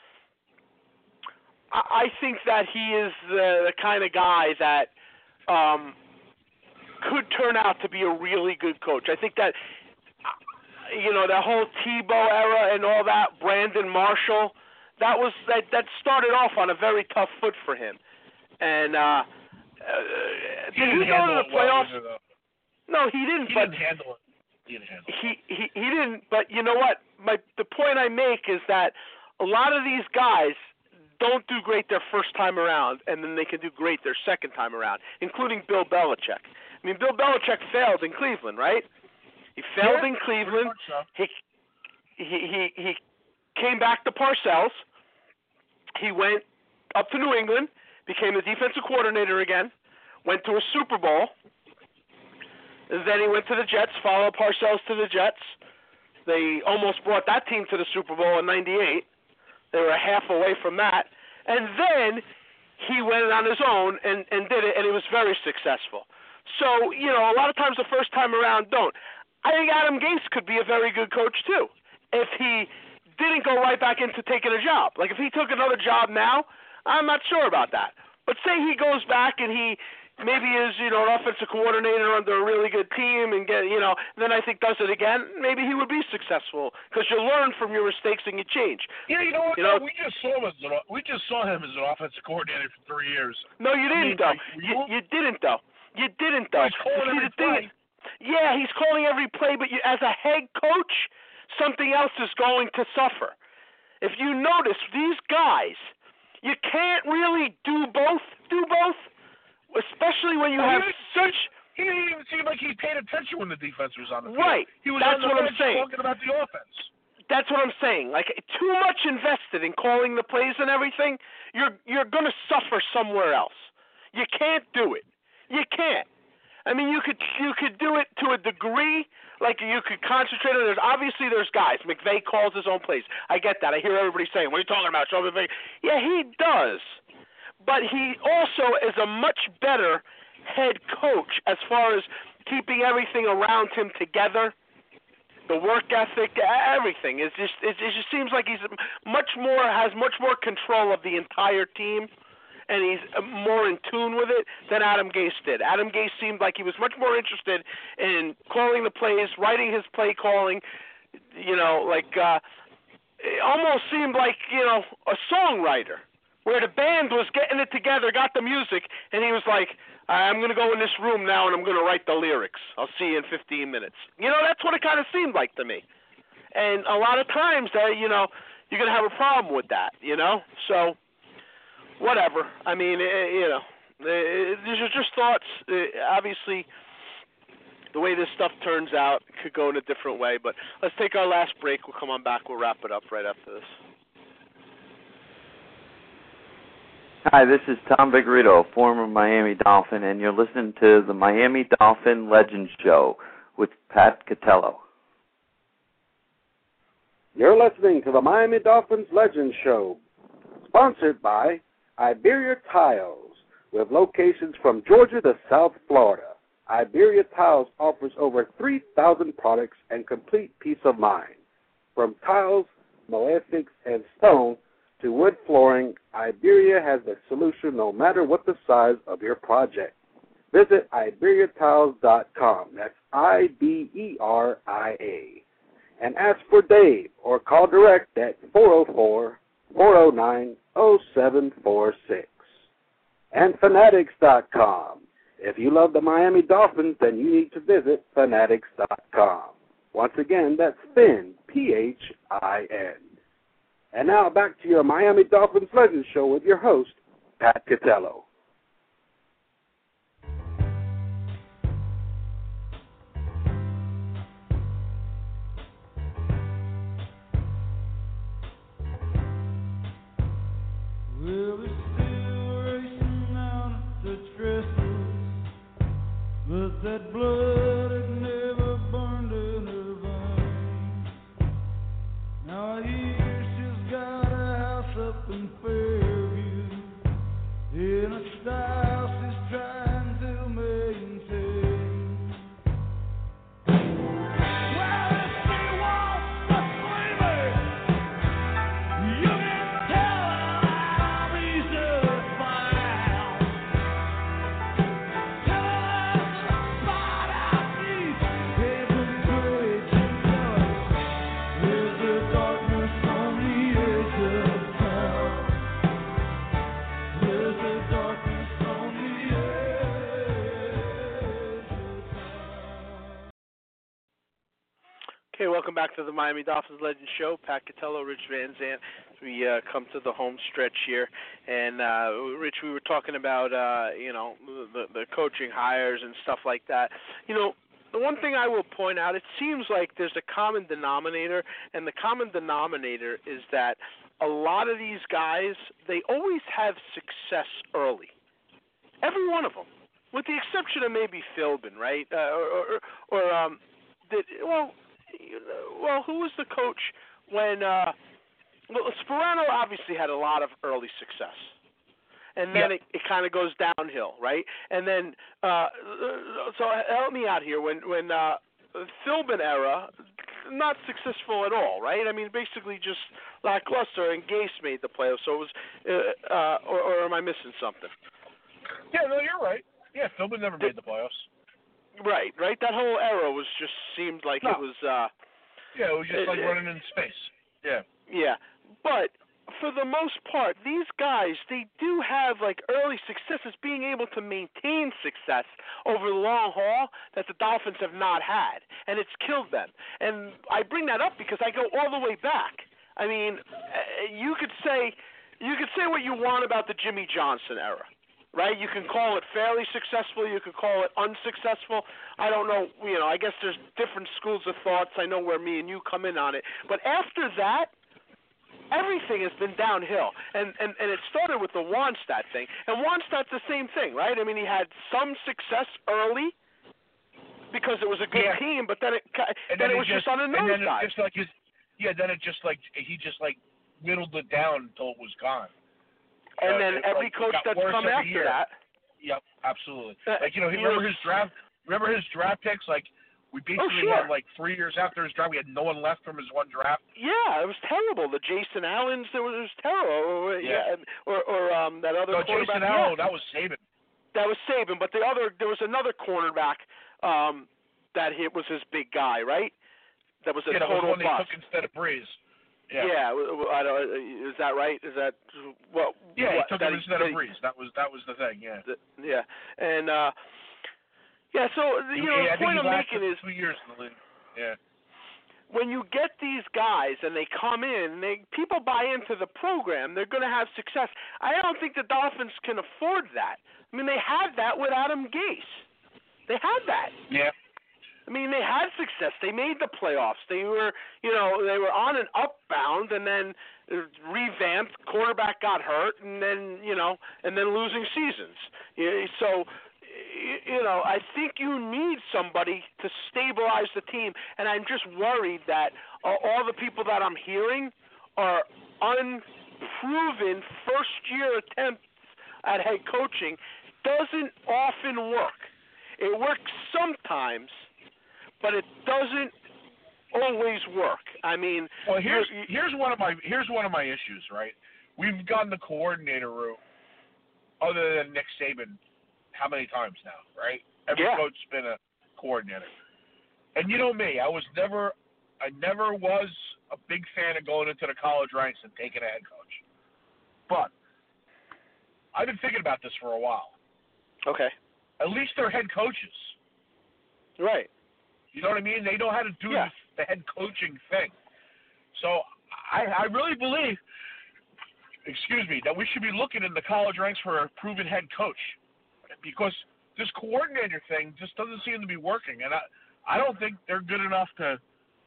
I, I think that he is the, the kind of guy that um, could turn out to be a really good coach. I think that, you know, the whole Tebow era and all that, Brandon Marshall, that was that that started off on a very tough foot for him. And uh, uh, he did didn't he go to the playoffs? Well, no, he didn't. He but didn't handle it. He didn't handle it. He, he he didn't. But you know what? My the point I make is that a lot of these guys don't do great their first time around, and then they can do great their second time around, including Bill Belichick. I mean, Bill Belichick failed in Cleveland, right? He failed yeah, in Cleveland. So. He he he he came back to Parcells. He went up to New England, became the defensive coordinator again, went to a Super Bowl, and then he went to the Jets, followed Parcells to the Jets. They almost brought that team to the Super Bowl in ninety-eight. They were a half away from that. And then he went on his own and, and did it, and he was very successful. So, you know, a lot of times the first time around don't. I think Adam Gase could be a very good coach, too, if he didn't go right back into taking a job. Like, if he took another job now, I'm not sure about that. But say he goes back and he maybe is, you know, an offensive coordinator under a really good team and get, you know, then I think does it again, maybe he would be successful because you learn from your mistakes and you change. Yeah, you know what? You know, we just saw him as an, we just saw him as an offensive coordinator for three years. No, you didn't, I mean, though. like, you, you didn't, though. You didn't, though. He's calling See, every the thing play. is, yeah, he's calling every play, but you, as a head coach, something else is going to suffer. If you notice, these guys, you can't really do both, do both, especially when you have such He didn't even seem like he paid attention when the defense was on the field. Right. He was That's on the what bench I'm saying. talking about the offense. That's what I'm saying. Like, too much invested in calling the plays and everything, you're you're going to suffer somewhere else. You can't do it. You can't. I mean, you could you could do it to a degree. Like, you could concentrate on. There's obviously there's guys. McVay calls his own plays. I get that. I hear everybody saying, "What are you talking about, Sean McVay?" Yeah, he does. But he also is a much better head coach as far as keeping everything around him together. The work ethic, everything. It's just it, it just seems like he's much more has much more control of the entire team, and he's more in tune with it than Adam Gase did. Adam Gase seemed like he was much more interested in calling the plays, writing his play calling. You know, like uh, it almost seemed like you know a songwriter, where the band was getting it together, got the music, and he was like, I'm going to go in this room now and I'm going to write the lyrics. I'll see you in fifteen minutes. You know, that's what it kind of seemed like to me. And a lot of times, uh, you know, you're going to have a problem with that, you know? So, whatever. I mean, uh, you know, uh, these are just thoughts. Uh, obviously, the way this stuff turns out could go in a different way. But let's take our last break. We'll come on back. We'll wrap it up right after this. Hi, this is Tom Vigorito, former Miami Dolphin, and you're listening to the Miami Dolphin Legends Show with Pat Catello. You're listening to the Miami Dolphins Legends Show, sponsored by Iberia Tiles, with locations from Georgia to South Florida. Iberia Tiles offers over three thousand products and complete peace of mind. From tiles, mosaics, and stone, to wood flooring, Iberia has the solution no matter what the size of your project. Visit Iberia Tiles dot com. That's I B E R I A. And ask for Dave or call direct at four oh four, four oh nine, oh seven four six. And Fanatics dot com. If you love the Miami Dolphins, then you need to visit Fanatics dot com. Once again, that's Fin, P H I N. And now back to your Miami Dolphins Legends Show with your host, Pat Catello. Well, we're still racing down the trestles, but that blood had never burned in her veins. Now he got a house up in Fairview in a style she's trying to maintain. Well, if she wants a slimmer, you can tell her I'm easy to find. Tell her the spot I need isn't great to know. There's the darkness on the Okay, welcome back to the Miami Dolphins Legends Show. Pat Catello, Rich Van Zant. We uh, come to the home stretch here, and uh, Rich, we were talking about uh, you know the, the coaching hires and stuff like that. You know, the one thing I will point out, it seems like there's a common denominator, and the common denominator is that a lot of these guys, they always have success early. Every one of them, with the exception of maybe Philbin, right? Uh, or or, or um, did well. Well, who was the coach when uh, well, Sperano obviously had a lot of early success, and then yeah. it, it kind of goes downhill, right? And then, uh, so help me out here. When when uh, Philbin era, not successful at all, right? I mean, basically just lackluster, and Gase made the playoffs. So it was, uh, uh, or, or am I missing something? Yeah, no, you're right. Yeah, Philbin never made the playoffs. Right, right. That whole era was just seemed like no. it was. Uh, yeah, it was just it, like running in space. Yeah. Yeah, but for the most part, these guys, they do have like early successes, being able to maintain success over the long haul that the Dolphins have not had, and it's killed them. And I bring that up because I go all the way back. I mean, you could say you could say what you want about the Jimmy Johnson era. right? You can call it fairly successful. You could call it unsuccessful. I don't know. You know, I guess there's different schools of thoughts. I know where me and you come in on it. But after that, everything has been downhill. And, and, and it started with the Wannstedt thing. And Wannstedt's the same thing, right? I mean, he had some success early because it was a good yeah. team, but then it and then then it was just, just on a and then it nosedive. just like his, yeah, then it just like he just like whittled it down until it was gone. And uh, then every like, coach that's come after year. that. Yep, absolutely. Uh, like you know, he you remember know, his draft. Remember his draft picks? Like we basically oh, sure. had like three years after his draft, we had no one left from his one draft. Yeah, it was terrible. The Jason Allens, there was, it was terrible. Yeah. yeah. Or or um that other no, quarterback. Jason Allen, yeah. that was Saban. That was Saban, but the other there was another cornerback um that hit was his big guy, right? That was a yeah, that total was one bust. they took instead of Breeze. Yeah. Yeah, I don't. Is that right? Is that what? Yeah, what, he took that him he, instead that of Breeze. That was that was the thing. Yeah. The, yeah, and uh, yeah. So you know, yeah, the point I'm making is two years in the league. Yeah. When you get these guys and they come in, they people buy into the program. They're going to have success. I don't think the Dolphins can afford that. I mean, they had that with Adam Gase. They had that. Yeah. I mean, they had success. They made the playoffs. They were, you know, they were on an upbound, and then revamped. Quarterback got hurt, and then, you know, and then losing seasons. So, you know, I think you need somebody to stabilize the team, and I'm just worried that all the people that I'm hearing are unproven first-year attempts at head coaching. Doesn't often work. It works sometimes, but it doesn't always work. I mean, well, here's here's one of my here's one of my issues. Right, we've gone the coordinator route, other than Nick Saban, how many times now? Right, every yeah. coach's been a coordinator, and you know me, I was never, I never was a big fan of going into the college ranks and taking a head coach, but I've been thinking about this for a while. Okay. At least they're head coaches. Right. You know what I mean? They know how to do yeah. the head coaching thing. So I, I really believe, excuse me, that we should be looking in the college ranks for a proven head coach, because this coordinator thing just doesn't seem to be working, and I, I don't think they're good enough to,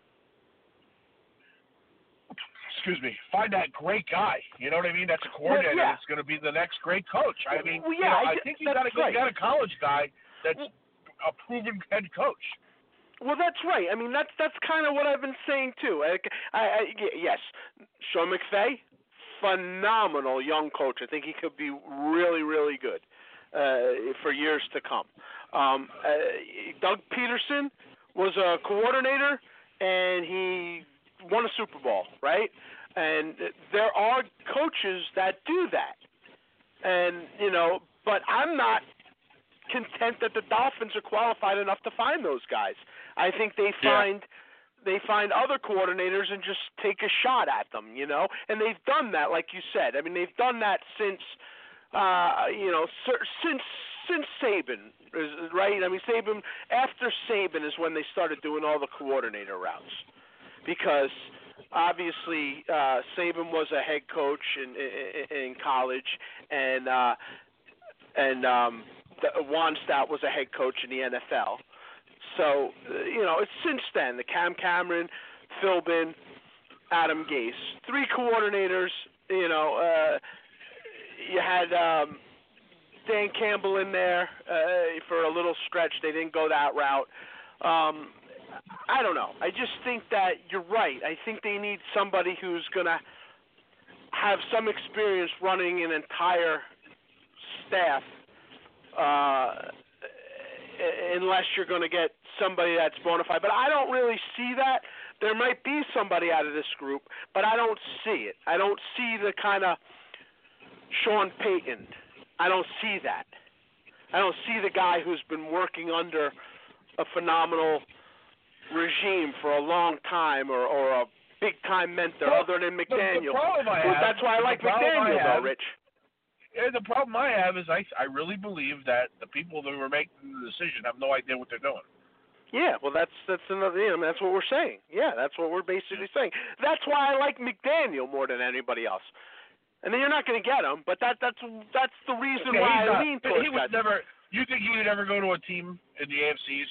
excuse me, find that great guy. You know what I mean? That's a coordinator well, yeah. that's going to be the next great coach. I mean, well, yeah, you know, I, I think you got to right. you got a college guy that's a proven head coach. Well, that's right. I mean, that's that's kind of what I've been saying too. I, I, I, yes, Sean McVay, phenomenal young coach. I think he could be really, really good uh, for years to come. Um, uh, Doug Peterson was a coordinator, and he won a Super Bowl, right? And there are coaches that do that, and you know, but I'm not content that the Dolphins are qualified enough to find those guys. I think they find yeah. they find other coordinators and just take a shot at them, you know. And they've done that, like you said. I mean, they've done that since, uh, you know, since since Saban, right? I mean, Saban after Saban is when they started doing all the coordinator routes, because obviously uh, Saban was a head coach in in, in college, and uh, and um, Wannstedt was a head coach in the N F L. So, uh, you know, it's since then, the Cam Cameron, Philbin, Adam Gase, three coordinators, you know, uh, you had um, Dan Campbell in there uh, for a little stretch. They didn't go that route. Um, I don't know. I just think that you're right. I think they need somebody who's going to have some experience running an entire staff, uh, unless you're going to get somebody that's bona fide. But I don't really see that. There might be somebody out of this group, but I don't see it. I don't see the kind of Sean Payton. I don't see that. I don't see the guy who's been working under a phenomenal regime for a long time, or, or a big-time mentor well, other than McDaniel. The, the problem I well, have, that's why I like McDaniel, I have, though, Rich. Yeah, the problem I have is I, I really believe that the people that were making the decision have no idea what they're doing. Yeah, well, that's that's another. You know, that's what we're saying. Yeah, that's what we're basically saying. That's why I like McDaniel more than anybody else. And then you're not going to get him, but that that's that's the reason yeah, why I not, lean towards he would guys. never. You think he would ever go to a team in the A F C East?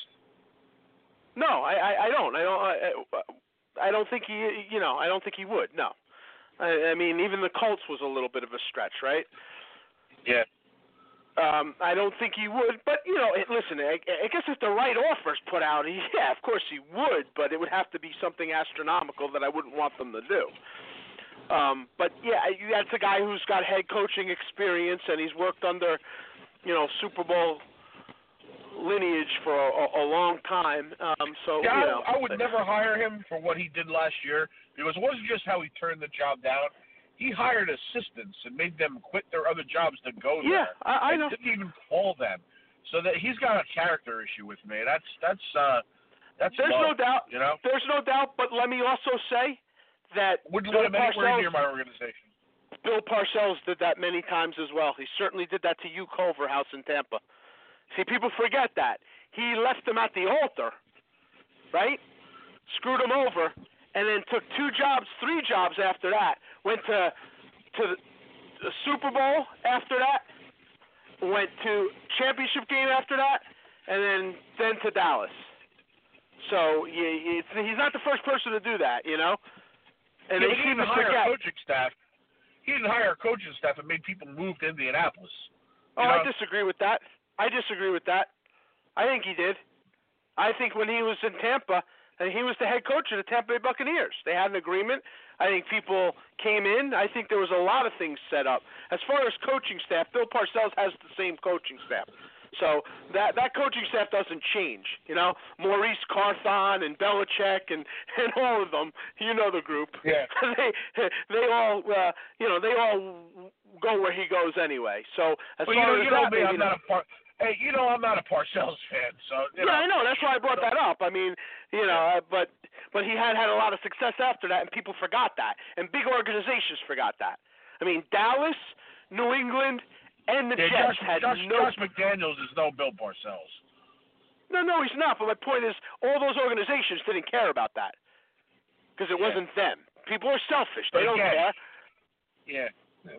No, I, I, I don't. I don't. I, I don't think he. You know, I don't think he would. No. I, I mean, even the Colts was a little bit of a stretch, right? Yeah. Um, I don't think he would, but you know, it, listen. I, I guess if the right offer's put out, he, yeah, of course he would, but it would have to be something astronomical that I wouldn't want them to do. Um, but yeah, that's a guy who's got head coaching experience and he's worked under, you know, Super Bowl lineage for a, a long time. Um, so yeah, you know, I, I would never hire him for what he did last year because it wasn't just how he turned the job down. He hired assistants and made them quit their other jobs to go yeah, there. I, I know. Didn't even call them. So that he's got a character issue with me. That's that's uh, that's. There's low, no doubt. You know. There's no doubt. But let me also say that wouldn't Bill let him anywhere Parcells, near my organization. Bill Parcells did that many times as well. He certainly did that to Hugh Culverhouse in Tampa. See, people forget that. He left him at the altar, right? Screwed him over, and then took two jobs, three jobs after that. Went to to the, the Super Bowl after that. Went to championship game after that, and then then to Dallas. So yeah, it's, he's not the first person to do that, you know. And yeah, they he seem didn't to hire forget. a coaching staff. He didn't hire a coaching staff and made people move to Indianapolis. Oh, you know? I disagree with that. I disagree with that. I think he did. I think when he was in Tampa, and he was the head coach of the Tampa Bay Buccaneers, they had an agreement. I think people came in. I think there was a lot of things set up. As far as coaching staff, Bill Parcells has the same coaching staff. So that that coaching staff doesn't change, you know. Maurice Carthon and Belichick and, and all of them, you know the group. Yeah. they they all uh, you know they all go where he goes anyway. So as well, far you know, you as know that, me, maybe I'm not. not a par- Hey, you know I'm not a Parcells fan, so you yeah, know. I know. That's why I brought that up. I mean, you know, uh, but but he had had a lot of success after that, and people forgot that, and big organizations forgot that. I mean, Dallas, New England, and the yeah, Jets Josh, had Josh, no. Josh McDaniels is no Bill Parcells. No, no, he's not. But my point is, all those organizations didn't care about that because it Yeah. wasn't them. People are selfish. They But don't again, care. Yeah.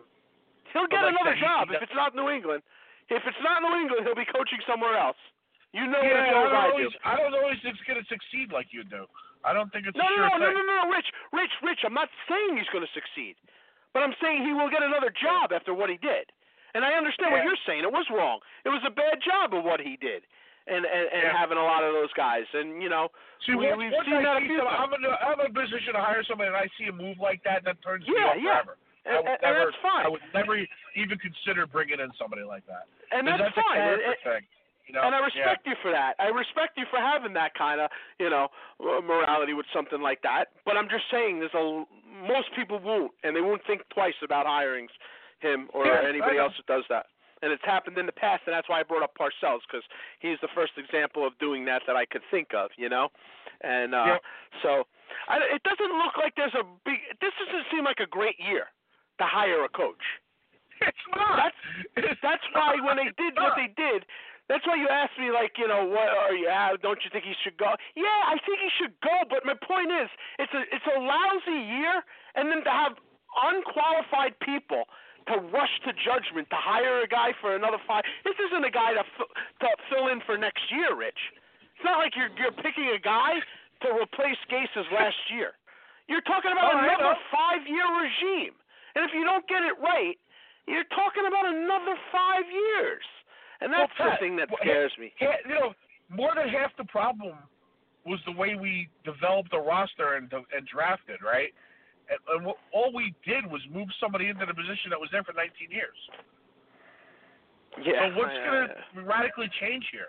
He'll But get like another that, he- job he if it's not New England. If it's not New England, he'll be coaching somewhere else. You know yeah, it as I well don't, as I know do. he's, I don't know if he's going to succeed like you do. I don't think it's No, a no, sure no, no, thing. no, no, no, Rich, Rich, Rich. I'm not saying he's going to succeed, but I'm saying he will get another job after what he did. And I understand Yeah. what you're saying. It was wrong. It was a bad job of what he did, and and, and Yeah. having a lot of those guys. And you know, See, we, once, we've once seen I that a see few some, times. I'm, in a, I'm in a position to hire somebody, and I see a move like that, that turns me Yeah, off yeah. forever. And, I would and, never, and that's fine. I would never even consider bringing in somebody like that. And that's, that's fine. a character And- thing. You know? And I respect yeah. you for that. I respect you for having that kind of, you know, morality with something like that. But I'm just saying, there's a most people won't, and they won't think twice about hiring him or Yeah, anybody I know. else that does that. And it's happened in the past, and that's why I brought up Parcells, because he's the first example of doing that that I could think of, you know. And uh, Yep. so I, it doesn't look like there's a big. This doesn't seem like a great year to hire a coach. It's not. That's It's that's why when they did what not. they did. That's why you asked me, like, you know, what are you? Uh, don't you think he should go? Yeah, I think he should go. But my point is, it's a it's a lousy year, and then to have unqualified people to rush to judgment to hire a guy for another five. This isn't a guy to f- to fill in for next year, Rich. It's not like you're you're picking a guy to replace Gase's last year. You're talking about Oh, I another know. five-year regime, and if you don't get it right, you're talking about another five years. And that's Well, the Pat, thing that well, scares me. ha- You know, more than half the problem was the way we developed the roster and and drafted, right? And, and what, all we did was move somebody into the position that was there for nineteen years. Yeah. So what's I- going to radically change here?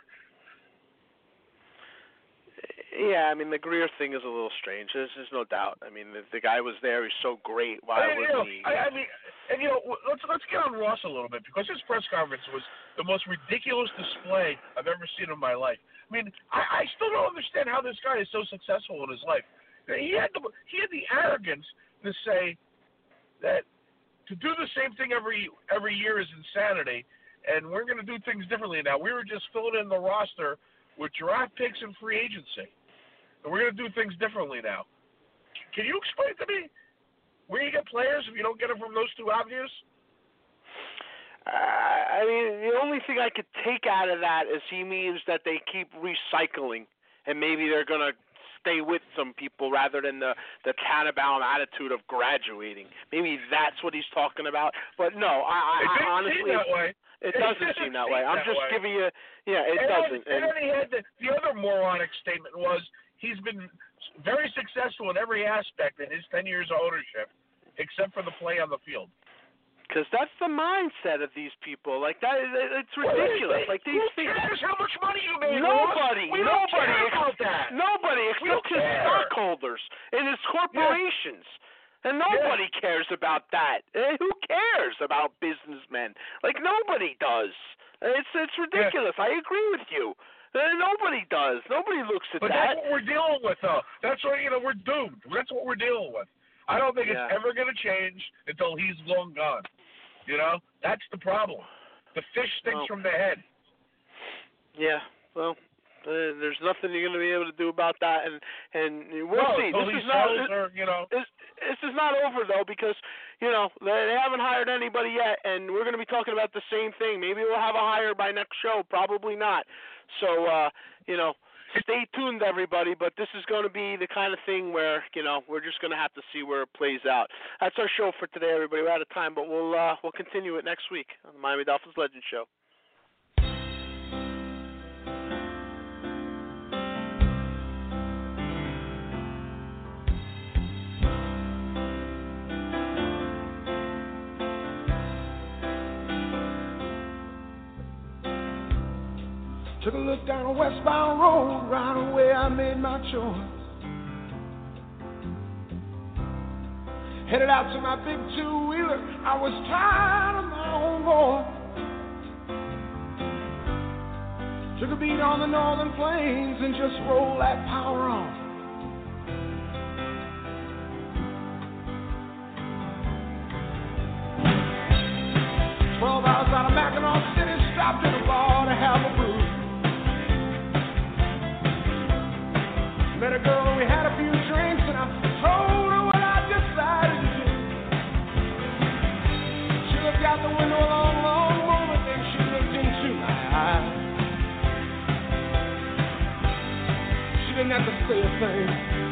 Yeah, I mean, the Greer thing is a little strange. There's, there's no doubt. I mean, the, the guy was there. He's so great. Why I, you know, wasn't he? I, I mean, and you know, w- let's let's get on Ross a little bit because his press conference was the most ridiculous display I've ever seen in my life. I mean, I, I still don't understand how this guy is so successful in his life. He had the he had the arrogance to say that to do the same thing every every year is insanity, and we're going to do things differently now. We were just filling in the roster with draft picks and free agency. And we're going to do things differently now. Can you explain to me where you get players if you don't get them from those two avenues? Uh, I mean, the only thing I could take out of that is he means that they keep recycling, and maybe they're going to stay with some people rather than the, the Tannenbaum attitude of graduating. Maybe that's what he's talking about. But no, I, I, it I didn't honestly, seem that way. It, it doesn't seem that seem way. I'm that just way. giving you, yeah, it and doesn't. Then, and then he had the, the other moronic statement was he's been very successful in every aspect in his ten years of ownership, except for the play on the field. Because that's the mindset of these people. Like that, it's ridiculous. Well, like these who things. cares how much money you made? Nobody, we nobody, don't care about that. Nobody We except don't his care. stockholders and his corporations. Yeah. And nobody yeah. cares about that. Eh, who cares about businessmen? Like nobody does. It's it's ridiculous. Yeah. I agree with you. Uh, nobody does. Nobody looks at but that. But that's what we're dealing with, though. That's what you know. We're doomed. That's what we're dealing with. I don't think yeah. it's ever going to change until he's long gone. You know, that's the problem. The fish stinks well, from the head. Yeah, well, uh, there's nothing you're going to be able to do about that, and and we'll no, see. This is not, or, you know, this, this is not over though, because you know they haven't hired anybody yet, and we're going to be talking about the same thing. Maybe we'll have a hire by next show, probably not. So uh, you know. Stay tuned, everybody, but this is going to be the kind of thing where, you know, we're just going to have to see where it plays out. That's our show for today, everybody. We're out of time, but we'll uh, we'll continue it next week on the Miami Dolphins Legend Show. Took a look down a westbound road, right away I made my choice. Headed out to my big two-wheeler, I was tired of my own voice. Took a beat on the northern plains and just rolled that power on. Twelve hours out of Mackinac City, stopped in a bar to have a brew. Met a girl and we had a few drinks and I told her what I decided to do. She looked out the window a long, long moment, then she looked into my eyes. She didn't have to say a thing.